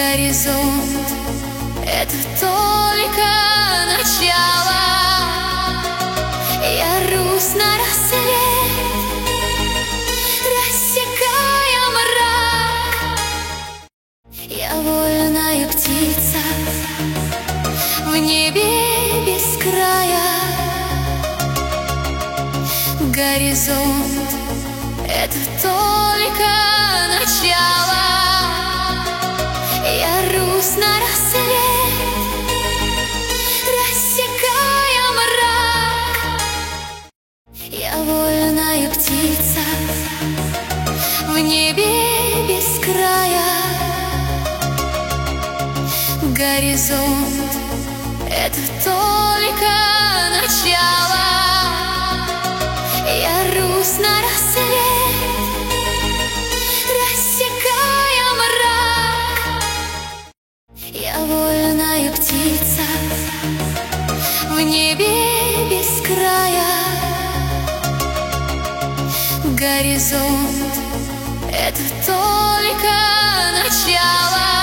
Горизонт — это только начало. Я рвусь на рассвет, рассекая мрак. Я вольная птица в небе без края. Горизонт — это только начало. Я рвусь на рассвет, рассекая мрак. Я вольная птица в небе без края. Горизонт — это только начало. Я рвусь на рассвет, рассекая мрак. Я вольная птица в небе без края. Горизонт — это только начало.